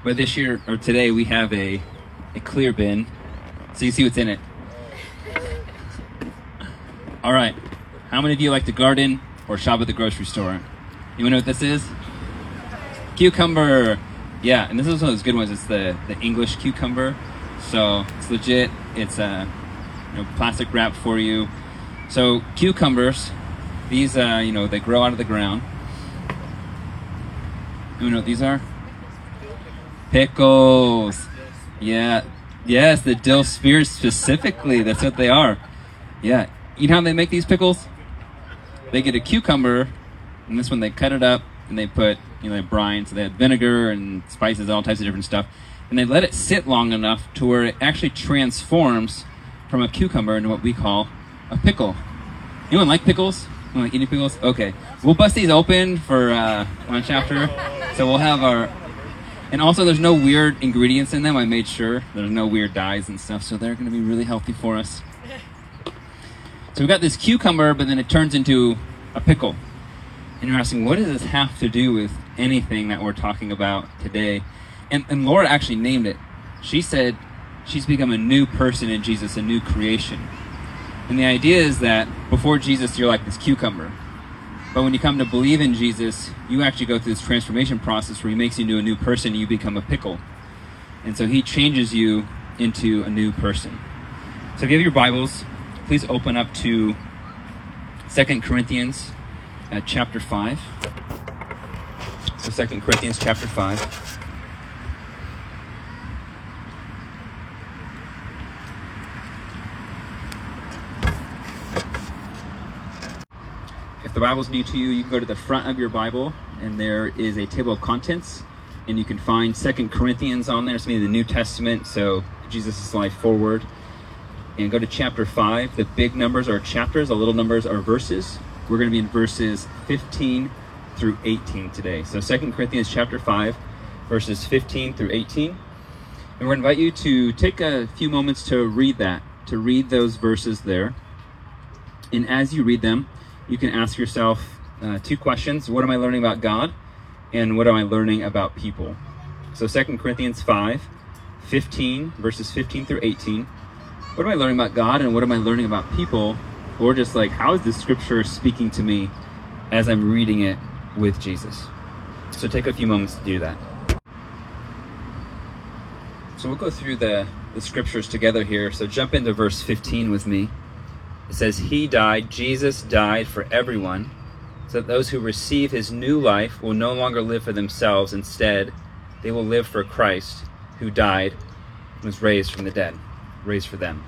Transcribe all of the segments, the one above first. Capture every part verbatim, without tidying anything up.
But this year, or today, we have a, a clear bin, so you see what's in it. All right, how many of you like to garden or shop at the grocery store? You know what this is? Cucumber. Yeah, and this is one of those good ones. It's the, the English cucumber. So it's legit. It's a you know, plastic wrap for you. So cucumbers, these, uh, you know, they grow out of the ground. You know what these are? Pickles. Yeah. Yes, the dill spears specifically. That's what they are. Yeah. You know how they make these pickles? They get a cucumber, and this one they cut it up, and they put, you know, brine, so they had vinegar and spices, all types of different stuff, and they let it sit long enough to where it actually transforms from a cucumber into what we call a pickle. Anyone like pickles? Anyone like eating pickles? Okay. We'll bust these open for uh, lunch after, so we'll have our... And also, there's no weird ingredients in them. I made sure there's no weird dyes and stuff, so they're going to be really healthy for us. So we've got this cucumber, but then it turns into a pickle. And you're asking, what does this have to do with anything that we're talking about today? And, and Laura actually named it. She said she's become a new person in Jesus, a new creation. And the idea is that before Jesus, you're like this cucumber. But when you come to believe in Jesus, you actually go through this transformation process where he makes you into a new person and you become a pickle. And so he changes you into a new person. So if you have your Bibles, please open up to Second Corinthians uh, chapter five. So Second Corinthians chapter five. If the Bible's new to you, you can go to the front of your Bible, and there is a table of contents, and you can find Second Corinthians on there. It's maybe the New Testament, so Jesus' life forward. And go to chapter five. The big numbers are chapters, the little numbers are verses. We're going to be in verses fifteen through eighteen today. So Second Corinthians chapter five, verses fifteen through eighteen. And we're going to invite you to take a few moments to read that, to read those verses there. And as you read them, you can ask yourself uh, two questions. What am I learning about God? And what am I learning about people? So Second Corinthians five, fifteen, verses fifteen through eighteen. What am I learning about God, and what am I learning about people? Or just like, how is this scripture speaking to me as I'm reading it with Jesus? So take a few moments to do that. So we'll go through the, the scriptures together here. So jump into verse fifteen with me. It says, he died, Jesus died for everyone, so that those who receive his new life will no longer live for themselves. Instead, they will live for Christ, who died and was raised from the dead. Raised for them.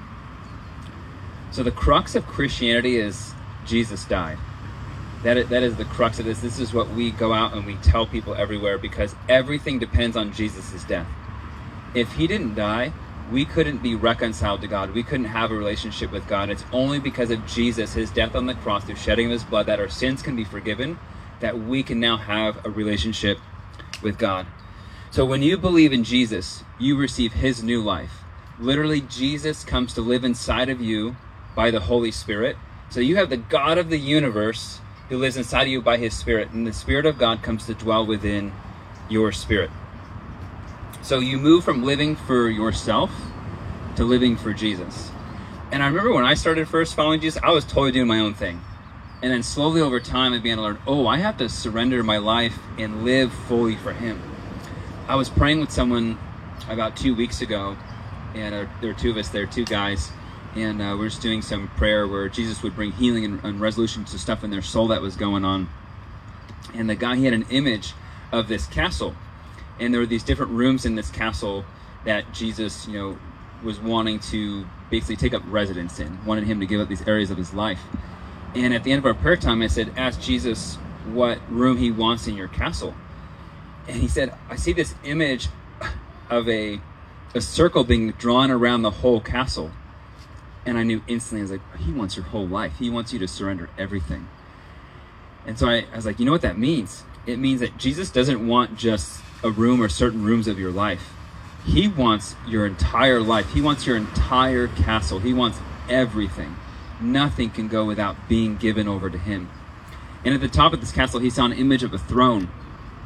So the crux of Christianity is Jesus died. That is, that is the crux of this. This is what we go out and we tell people everywhere, because everything depends on Jesus' death. If he didn't die, we couldn't be reconciled to God. We couldn't have a relationship with God. It's only because of Jesus, his death on the cross, through shedding of his blood, that our sins can be forgiven, that we can now have a relationship with God. So when you believe in Jesus, you receive his new life. Literally, Jesus comes to live inside of you by the Holy Spirit. So you have the God of the universe who lives inside of you by his Spirit, and the Spirit of God comes to dwell within your spirit. So you move from living for yourself to living for Jesus. And I remember when I started first following Jesus, I was totally doing my own thing. And then slowly over time, I began to learn, oh, I have to surrender my life and live fully for him. I was praying with someone about two weeks ago, and uh, there were two of us there, two guys, and uh, we're just doing some prayer where Jesus would bring healing and, and resolution to stuff in their soul that was going on. And the guy, he had an image of this castle, and there were these different rooms in this castle that Jesus, you know, was wanting to basically take up residence in, wanted him to give up these areas of his life. And at the end of our prayer time, I said, ask Jesus what room he wants in your castle. And he said, I see this image of a a circle being drawn around the whole castle. And I knew instantly, I was like, he wants your whole life. He wants you to surrender everything. And so I, I was like, you know what that means? It means that Jesus doesn't want just a room or certain rooms of your life. He wants your entire life. He wants your entire castle. He wants everything. Nothing can go without being given over to him. And at the top of this castle, he saw an image of a throne.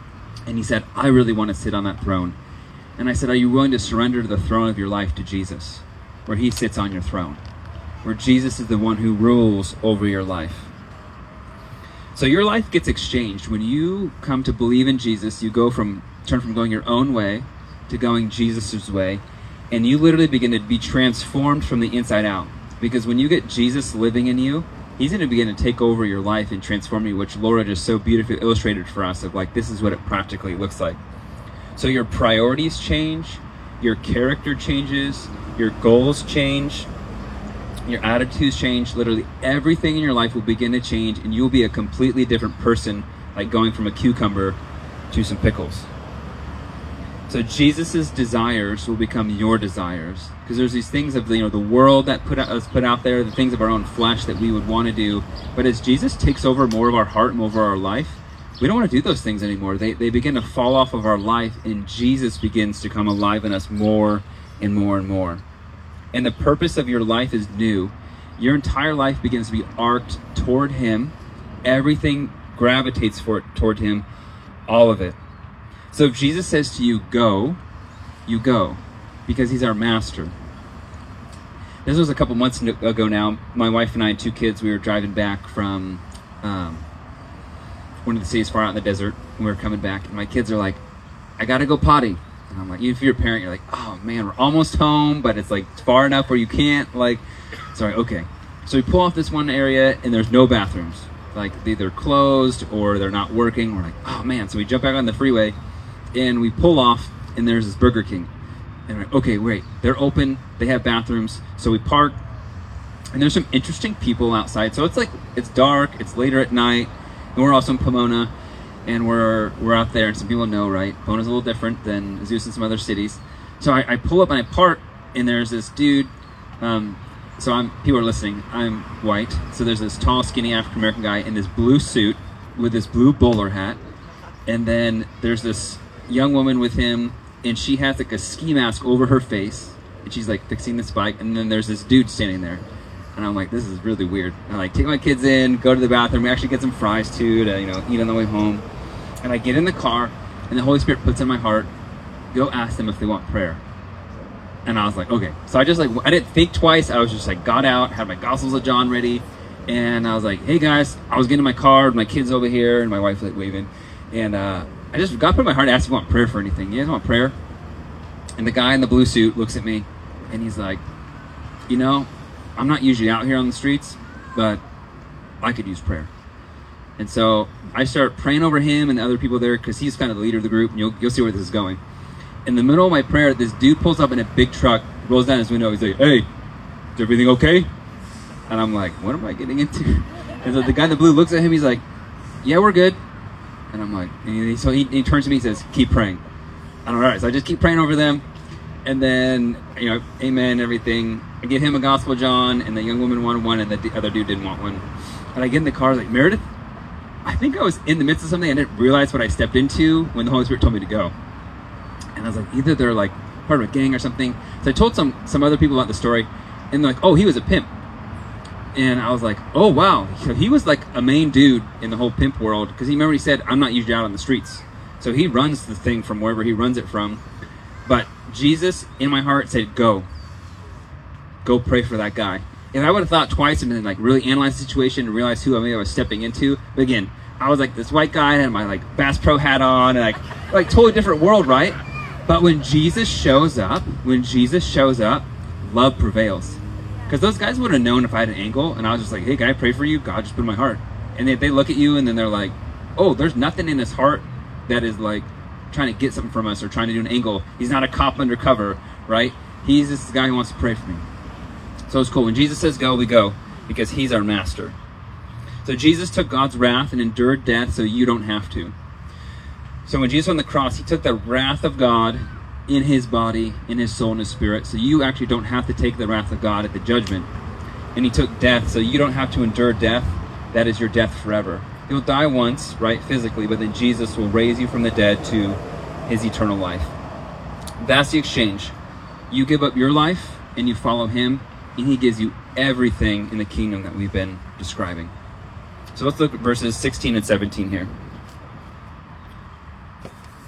And he said, I really want to sit on that throne. And I said, are you willing to surrender to the throne of your life to Jesus, where he sits on your throne, where Jesus is the one who rules over your life? So your life gets exchanged. When you come to believe in Jesus, you go from turn from going your own way to going Jesus's way, and you literally begin to be transformed from the inside out. Because when you get Jesus living in you, he's going to begin to take over your life and transform you, which Laura just so beautifully illustrated for us of like, this is what it practically looks like. So your priorities change, your character changes, your goals change, your attitudes change. Literally everything in your life will begin to change, and you'll be a completely different person, like going from a cucumber to some pickles. So Jesus's desires will become your desires, because there's these things of the, you know, the world that put out, us put out there, the things of our own flesh that we would want to do. But as Jesus takes over more of our heart and over our life, we don't want to do those things anymore. They they begin to fall off of our life, and Jesus begins to come alive in us more and more and more. And the purpose of your life is new. Your entire life begins to be arced toward him. Everything gravitates for it, toward him, all of it. So if Jesus says to you, go, you go, because he's our master. This was a couple months ago now. My wife and I had two kids. We were driving back from um, one of the cities far out in the desert, and we were coming back, and my kids are like, I gotta go potty. And I'm like, if you're a parent, you're like, oh man, we're almost home, but it's like far enough where you can't, like, sorry, okay. So we pull off this one area, and there's no bathrooms. Like, they're closed, or they're not working. We're like, oh man. So we jump back on the freeway, and we pull off, and there's this Burger King. And we're like, okay, wait, they're open, they have bathrooms. So we park, and there's some interesting people outside. So it's like, it's dark, it's later at night, and we're also in Pomona. And we're we're out there, and some people know, right? Pomona's a little different than Zeus and some other cities. So I, I pull up and I park, and there's this dude. Um, so I'm people are listening. I'm white, so there's this tall, skinny African American guy in this blue suit with this blue bowler hat, and then there's this young woman with him, and she has like a ski mask over her face, and she's like fixing this bike. And then there's this dude standing there. And I'm like, this is really weird. I like take my kids in, go to the bathroom. We actually get some fries too to, you know, eat on the way home. And I get in the car, and the Holy Spirit puts in my heart, go ask them if they want prayer. And I was like, okay. So I just like, I didn't think twice. I was just like, got out, had my Gospels of John ready. And I was like, hey guys, I was getting in my car with my kids over here, and my wife like waving. And uh, I just got put in my heart to ask if you want prayer for anything. You guys want prayer? And the guy in the blue suit looks at me, and he's like, you know, I'm not usually out here on the streets, but I could use prayer. And so I start praying over him and the other people there, because he's kind of the leader of the group, and you'll, you'll see where this is going. In the middle of my prayer, this dude pulls up in a big truck, rolls down his window, he's like, hey, is everything okay? And I'm like, what am I getting into? And so the guy in the blue looks at him, he's like, yeah, we're good. And I'm like, and he, so he, he turns to me and says, keep praying. And I'm all right, so I just keep praying over them. And then, you know, amen, everything. I get him a Gospel of John, and the young woman wanted one, and the other dude didn't want one. And I get in the car, like, Meredith, I think I was in the midst of something. I didn't realize what I stepped into when the Holy Spirit told me to go. And I was like, either they're like part of a gang or something. So I told some some other people about the story, and they're like, oh, he was a pimp. And I was like, oh wow, so he was like a main dude in the whole pimp world, because he remember he said, I'm not usually out on the streets. So he runs the thing from wherever he runs it from. But Jesus in my heart said, go. Go pray for that guy. If I would have thought twice and then like really analyzed the situation and realized who I, maybe I was stepping into, but again, I was like this white guy and had my like Bass Pro hat on, and like like totally different world, right? But when Jesus shows up, when Jesus shows up, love prevails. Because those guys would have known if I had an angle, and I was just like, hey, can I pray for you? God just put in my heart. And they, they look at you, and then they're like, oh, there's nothing in his heart that is like trying to get something from us or trying to do an angle. He's not a cop undercover, right? He's this guy who wants to pray for me. So it's cool. When Jesus says go, we go, because he's our master. So Jesus took God's wrath and endured death so you don't have to. So when Jesus was on the cross, he took the wrath of God in his body, in his soul, and his spirit, so you actually don't have to take the wrath of God at the judgment. And he took death, so you don't have to endure death. That is your death forever. You'll die once, right, physically, but then Jesus will raise you from the dead to his eternal life. That's the exchange. You give up your life, and you follow him, and he gives you everything in the kingdom that we've been describing. So let's look at verses sixteen and seventeen here.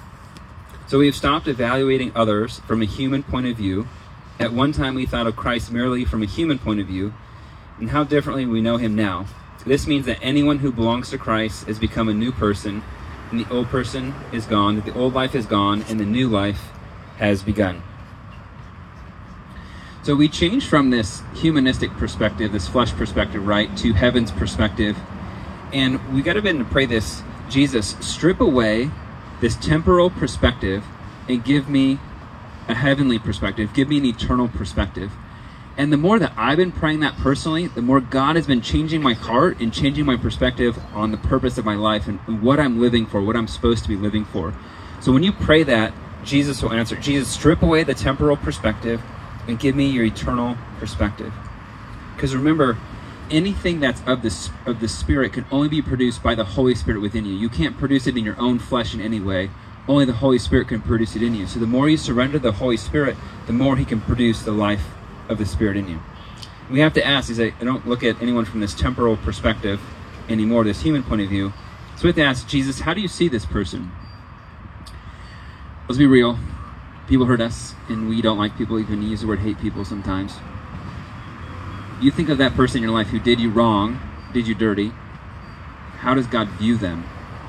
So we've stopped evaluating others from a human point of view. At one time we thought of Christ merely from a human point of view, and how differently we know him now. This means that anyone who belongs to Christ has become a new person, and the old person is gone, that the old life is gone, and the new life has begun. So we change from this humanistic perspective, this flesh perspective, right, to heaven's perspective. And we got to begin to pray this: Jesus, strip away this temporal perspective and give me a heavenly perspective. Give me an eternal perspective. And the more that I've been praying that personally, the more God has been changing my heart and changing my perspective on the purpose of my life and, and what I'm living for, what I'm supposed to be living for. So when you pray that, Jesus will answer. Jesus, strip away the temporal perspective and give me your eternal perspective. Because remember, anything that's of the, of the Spirit can only be produced by the Holy Spirit within you. You can't produce it in your own flesh in any way. Only the Holy Spirit can produce it in you. So the more you surrender the Holy Spirit, the more he can produce the life of the Spirit in you. We have to ask, is I don't look at anyone from this temporal perspective anymore, this human point of view. So we have to ask, Jesus, how do you see this person? Let's be real. People hurt us, and we don't like people. Even use the word hate people sometimes. You think of that person in your life who did you wrong, did you dirty. How does God view them?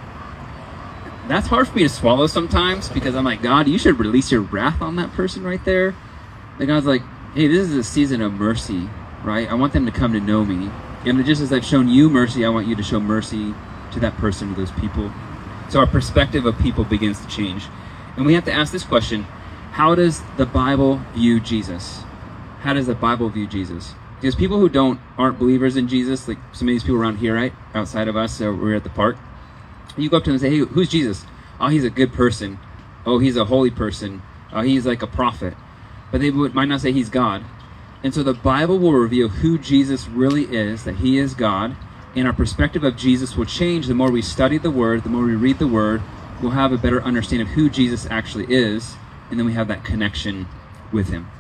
That's hard for me to swallow sometimes, because I'm like, God, you should release your wrath on that person right there. And God's like, hey, this is a season of mercy, right? I want them to come to know me. And just as I've shown you mercy, I want you to show mercy to that person, to those people. So our perspective of people begins to change. And we have to ask this question: how does the Bible view Jesus? How does the Bible view Jesus? Because people who don't aren't believers in Jesus, like some of these people around here, right? Outside of us, so we're at the park. You go up to them and say, hey, who's Jesus? Oh, he's a good person. Oh, he's a holy person. Oh, he's like a prophet. But they would, might not say he's God. And so the Bible will reveal who Jesus really is, that he is God, and our perspective of Jesus will change the more we study the Word, the more we read the Word. We'll have a better understanding of who Jesus actually is, and then we have that connection with him.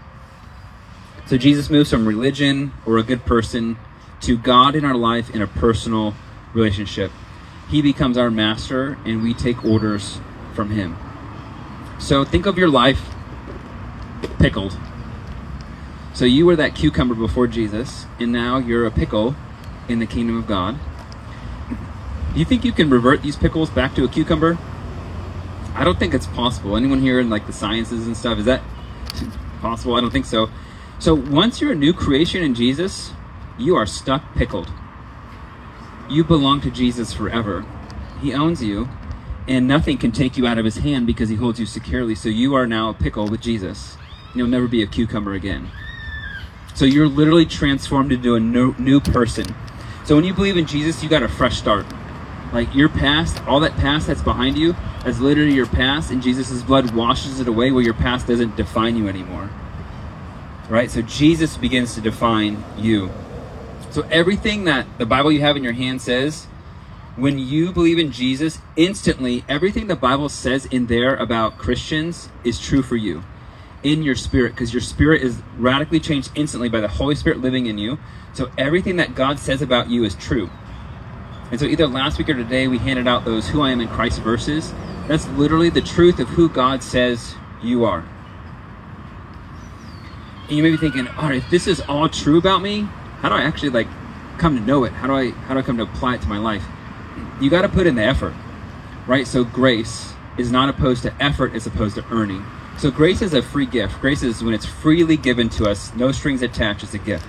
So Jesus moves from religion or a good person to God in our life in a personal relationship. He becomes our master, and we take orders from him. So think of your life pickled. So you were that cucumber before Jesus, and now you're a pickle in the kingdom of God. Do you think you can revert these pickles back to a cucumber? I don't think it's possible. Anyone here in like the sciences and stuff, is that possible? I don't think so. So once you're a new creation in Jesus, you are stuck pickled. You belong to Jesus forever. He owns you, and nothing can take you out of his hand because he holds you securely. So you are now a pickle with Jesus. You'll never be a cucumber again. So you're literally transformed into a new, new person. So when you believe in Jesus, you got a fresh start. Like your past, all that past that's behind you, that's literally your past, and Jesus' blood washes it away where your past doesn't define you anymore. Right? So Jesus begins to define you. So everything that the Bible you have in your hand says, when you believe in Jesus, instantly everything the Bible says in there about Christians is true for you in your spirit, because your spirit is radically changed instantly by the Holy Spirit living in you. So everything that God says about you is true. And so either last week or today we handed out those Who I Am in Christ verses. That's literally the truth of who God says you are. And you may be thinking, all right, if this is all true about me, how do I actually like come to know it? How do I how do I come to apply it to my life? You got to put in the effort, right? So grace is not opposed to effort, it's opposed to earning. So grace is a free gift. Grace is when it's freely given to us, no strings attached, it's a gift.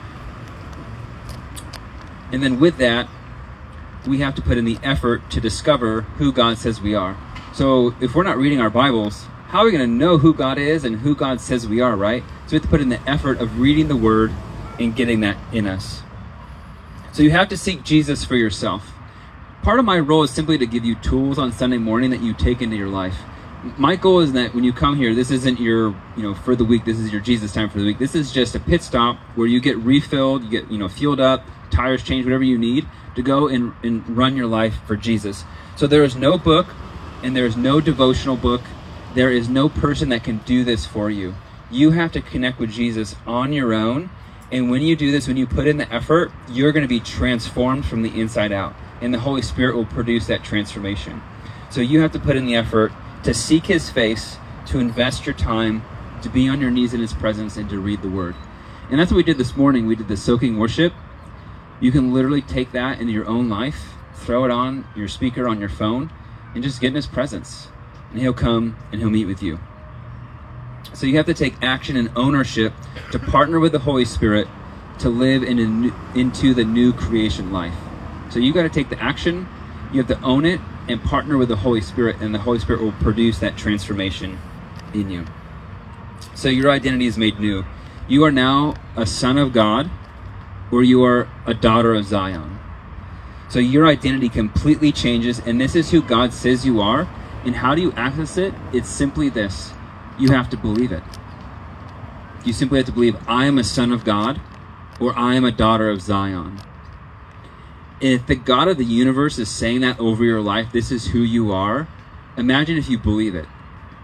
And then with that, we have to put in the effort to discover who God says we are. So if we're not reading our Bibles, how are we going to know who God is and who God says we are, right? So we have to put in the effort of reading the Word and getting that in us. So you have to seek Jesus for yourself. Part of my role is simply to give you tools on Sunday morning that you take into your life. My goal is that when you come here, this isn't your, you know, for the week, this is your Jesus time for the week. This is just a pit stop where you get refilled, you get, you know, fueled up, tires changed, whatever you need to go and, and run your life for Jesus. So there is no book and there is no devotional book. There is no person that can do this for you. You have to connect with Jesus on your own. And when you do this, when you put in the effort, you're going to be transformed from the inside out. And the Holy Spirit will produce that transformation. So you have to put in the effort to seek his face, to invest your time, to be on your knees in his presence, and to read the word. And that's what we did this morning. We did the soaking worship. You can literally take that into your own life, throw it on your speaker on your phone, and just get in his presence. And he'll come and he'll meet with you. So you have to take action and ownership to partner with the Holy Spirit to live in a new, into the new creation life. So you got to take the action, you have to own it, and partner with the Holy Spirit, and the Holy Spirit will produce that transformation in you. So your identity is made new. You are now a son of God, or you are a daughter of Zion. So your identity completely changes, and this is who God says you are. And how do you access it? It's simply this. You have to believe it. You simply have to believe, I am a son of God, or I am a daughter of Zion. If the God of the universe is saying that over your life, this is who you are, imagine if you believe it.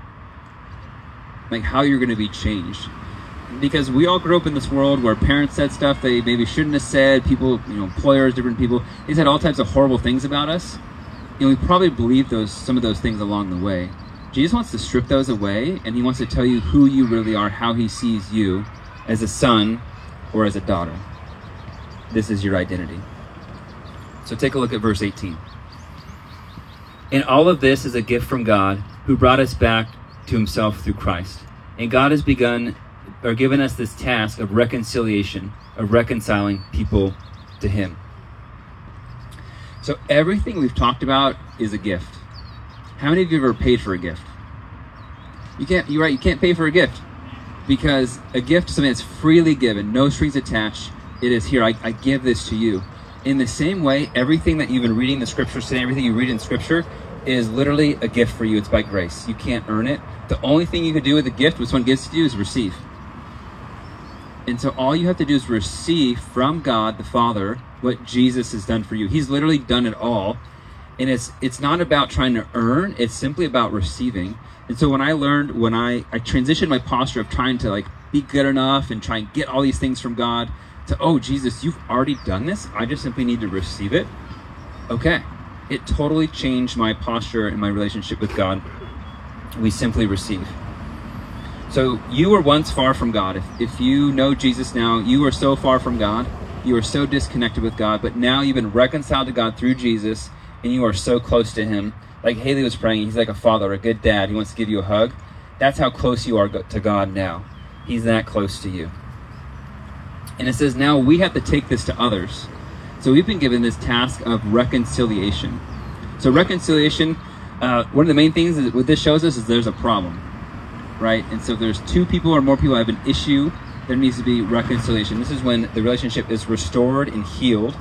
Like how you're going to be changed. Because we all grew up in this world where parents said stuff they maybe shouldn't have said, people, you know, employers, different people, they said all types of horrible things about us. And we probably believed those some of those things along the way. Jesus wants to strip those away, and he wants to tell you who you really are, how he sees you as a son or as a daughter. This is your identity. So take a look at verse eighteen. And all of this is a gift from God, who brought us back to himself through Christ. And God has begun or given us this task of reconciliation, of reconciling people to him. So everything we've talked about is a gift. How many of you have ever paid for a gift? You can't, you're right, you can't pay for a gift, because a gift is something that's freely given, no strings attached. It is here, I, I give this to you. In the same way, everything that you've been reading the scriptures today, everything you read in scripture is literally a gift for you. It's by grace. You can't earn it. The only thing you can do with a gift, which someone gives to you, is receive. And so all you have to do is receive from God the Father what Jesus has done for you. He's literally done it all. And it's it's not about trying to earn, it's simply about receiving. And so when I learned, when I, I transitioned my posture of trying to like be good enough and try and get all these things from God to, oh, Jesus, you've already done this. I just simply need to receive it. Okay. It totally changed my posture and my relationship with God. We simply receive. So you were once far from God. If, if you know Jesus now, you are so far from God. You are so disconnected with God, but now you've been reconciled to God through Jesus, and you are so close to him. Like Haley was praying, he's like a father, a good dad. He wants to give you a hug. That's how close you are to God now. He's that close to you. And it says now we have to take this to others. So we've been given this task of reconciliation. So reconciliation, uh, one of the main things that what this shows us is there's a problem, right? And so if there's two people or more people have an issue, there needs to be reconciliation. This is when the relationship is restored and healed.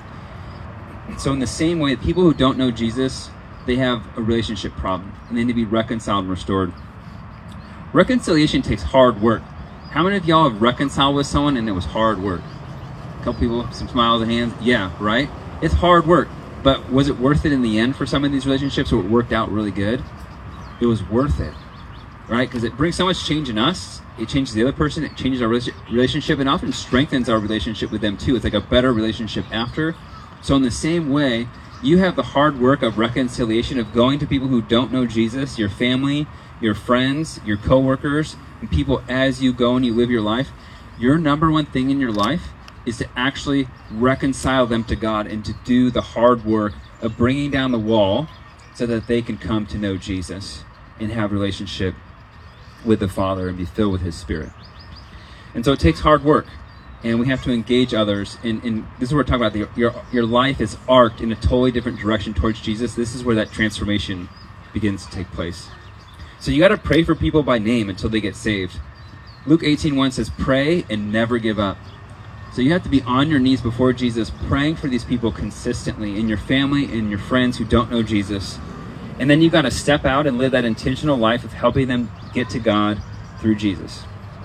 So in the same way, people who don't know Jesus, they have a relationship problem, and they need to be reconciled and restored. Reconciliation takes hard work. How many of y'all have reconciled with someone and it was hard work? A couple people, some smiles and hands. Yeah, right? It's hard work. But was it worth it in the end for some of these relationships where it worked out really good? It was worth it, right? Because it brings so much change in us. It changes the other person. It changes our relationship, and often strengthens our relationship with them too. It's like a better relationship after. So in the same way, you have the hard work of reconciliation, of going to people who don't know Jesus, your family, your friends, your coworkers, and people as you go and you live your life. Your number one thing in your life is to actually reconcile them to God and to do the hard work of bringing down the wall so that they can come to know Jesus and have a relationship with the Father and be filled with his Spirit. And so it takes hard work, and we have to engage others. And, and this is what we're talking about. The, your, your life is arced in a totally different direction towards Jesus. This is where that transformation begins to take place. So you got to pray for people by name until they get saved. Luke eighteen one says, pray and never give up. So you have to be on your knees before Jesus, praying for these people consistently, in your family and your friends who don't know Jesus. And then you got to step out and live that intentional life of helping them get to God through Jesus.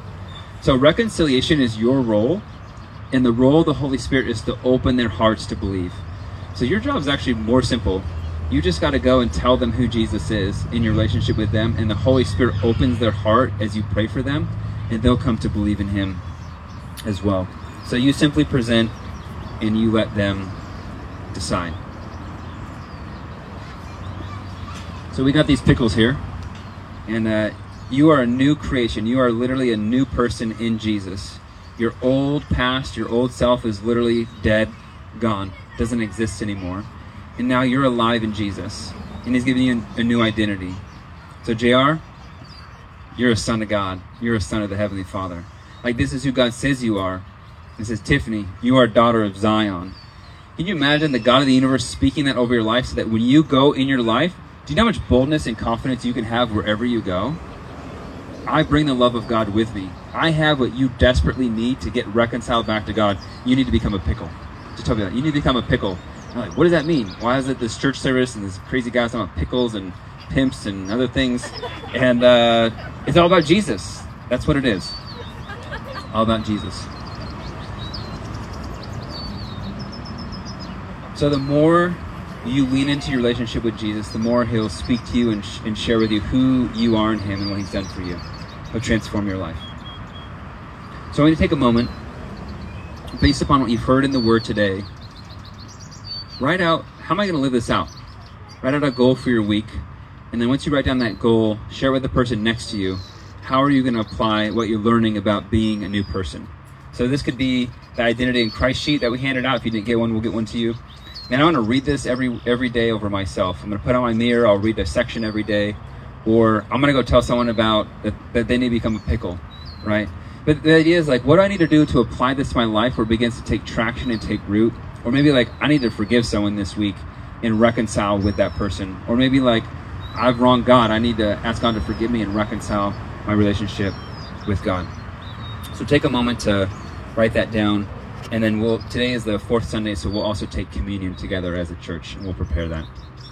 So reconciliation is your role, and the role of the Holy Spirit is to open their hearts to believe. So your job is actually more simple. You just got to go and tell them who Jesus is in your relationship with them, and the Holy Spirit opens their heart as you pray for them, and they'll come to believe in him as well. So you simply present, and you let them decide. So we got these pickles here. And uh, you are a new creation. You are literally a new person in Jesus. Your old past, your old self is literally dead, gone, doesn't exist anymore. And now you're alive in Jesus. And he's giving you a new identity. So J R, you're a son of God. You're a son of the Heavenly Father. Like, this is who God says you are. It says, Tiffany, you are a daughter of Zion. Can you imagine the God of the universe speaking that over your life so that when you go in your life, do you know how much boldness and confidence you can have wherever you go? I bring the love of God with me. I have what you desperately need to get reconciled back to God. You need to become a pickle. Just tell me that. You need to become a pickle. I'm like, what does that mean? Why is it this church service and this crazy guy talking about pickles and pimps and other things? And uh, it's all about Jesus. That's what it is. All about Jesus. So the more you lean into your relationship with Jesus, the more he'll speak to you and, sh- and share with you who you are in him and what he's done for you. He'll transform your life. So I'm going to take a moment, based upon what you've heard in the Word today, write out, how am I going to live this out? Write out a goal for your week, and then once you write down that goal, share with the person next to you, how are you going to apply what you're learning about being a new person? So this could be the Identity in Christ sheet that we handed out. If you didn't get one, we'll get one to you. And I want to read this every every day over myself. I'm going to put on my mirror, I'll read a section every day, or I'm going to go tell someone about that, that they need to become a pickle, right? But the idea is, like, what do I need to do to apply this to my life where it begins to take traction and take root? Or maybe, like, I need to forgive someone this week and reconcile with that person. Or maybe, like, I've wronged God. I need to ask God to forgive me and reconcile my relationship with God. So take a moment to write that down. And then we'll, today is the fourth Sunday, so we'll also take communion together as a church, and we'll prepare that.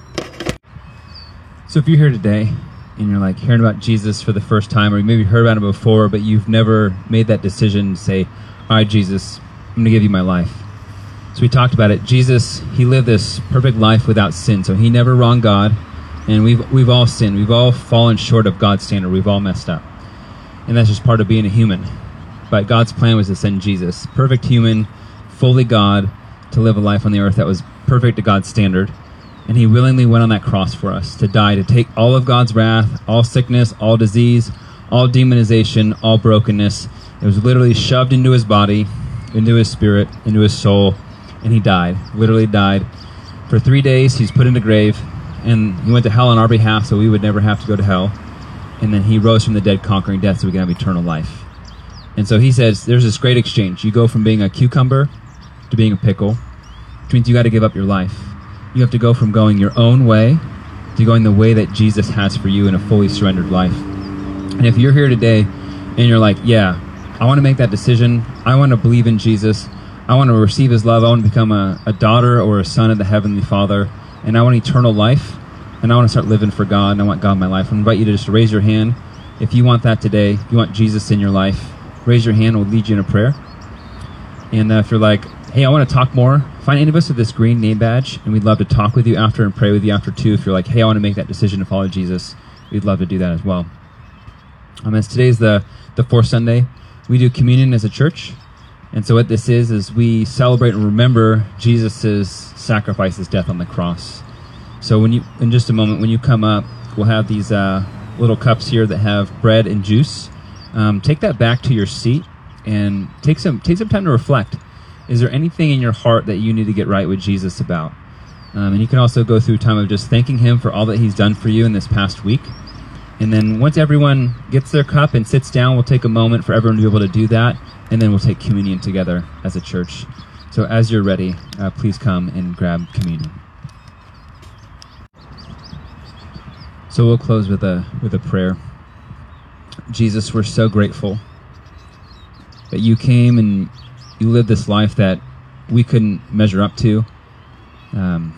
So if you're here today, and you're like hearing about Jesus for the first time, or you maybe heard about him before, but you've never made that decision to say, all right, Jesus, I'm going to give you my life. So we talked about it. Jesus, he lived this perfect life without sin, so he never wronged God, and we've we've all sinned. We've all fallen short of God's standard. We've all messed up. And that's just part of being a human. But God's plan was to send Jesus, perfect human, fully God, to live a life on the earth that was perfect to God's standard. And he willingly went on that cross for us to die, to take all of God's wrath, all sickness, all disease, all demonization, all brokenness. It was literally shoved into his body, into his spirit, into his soul, and he died, literally died. For three days, he's put in the grave, and he went to hell on our behalf so we would never have to go to hell. And then he rose from the dead, conquering death so we can have eternal life. And so he says, there's this great exchange. You go from being a cucumber to being a pickle, which means you got to give up your life. You have to go from going your own way to going the way that Jesus has for you in a fully surrendered life. And if you're here today and you're like, yeah, I want to make that decision. I want to believe in Jesus. I want to receive his love. I want to become a, a daughter or a son of the Heavenly Father. And I want eternal life. And I want to start living for God. And I want God in my life. I invite you to just raise your hand. If you want that today, if you want Jesus in your life, raise your hand. We'll lead you in a prayer. And uh, if you're like, hey, I want to talk more, find any of us with this green name badge, and we'd love to talk with you after and pray with you after too. If you're like, hey, I want to make that decision to follow Jesus, we'd love to do that as well. Um, as today's the, the fourth Sunday, we do communion as a church. And so what this is, is we celebrate and remember Jesus' sacrifice, his death on the cross. So when you, in just a moment, when you come up, we'll have these uh, little cups here that have bread and juice. Um, take that back to your seat and take some take some time to reflect. Is there anything in your heart that you need to get right with Jesus about? Um, and you can also go through time of just thanking him for all that he's done for you in this past week. And then once everyone gets their cup and sits down, we'll take a moment for everyone to be able to do that, and then we'll take communion together as a church. So as you're ready, uh, please come and grab communion. So we'll close with a with a prayer. Jesus, we're so grateful that you came and you lived this life that we couldn't measure up to, um,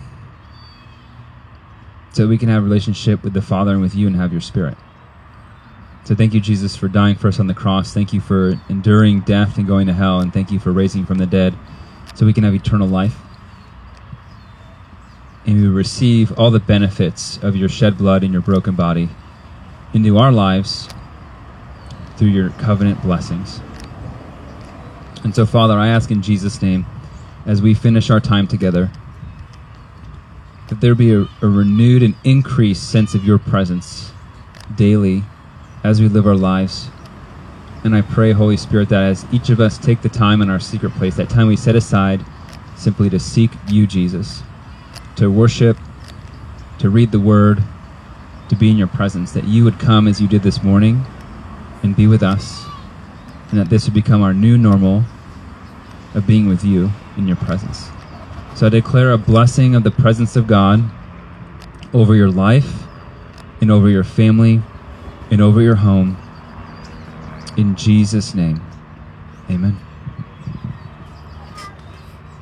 so we can have a relationship with the Father and with you and have your Spirit. So thank you, Jesus, for dying for us on the cross. Thank you for enduring death and going to hell, and thank you for raising from the dead so we can have eternal life. And we receive all the benefits of your shed blood and your broken body into our lives through your covenant blessings. And so, Father, I ask in Jesus' name, as we finish our time together, that there be a, a renewed and increased sense of your presence daily as we live our lives. And I pray, Holy Spirit, that as each of us take the time in our secret place, that time we set aside simply to seek you, Jesus, to worship, to read the word, to be in your presence, that you would come as you did this morning and be with us, and that this would become our new normal of being with you in your presence. So I declare a blessing of the presence of God over your life and over your family and over your home. In Jesus' name, amen.